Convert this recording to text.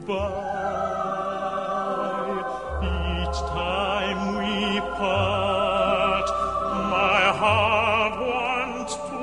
goodbye. Each time we part, my heart wants to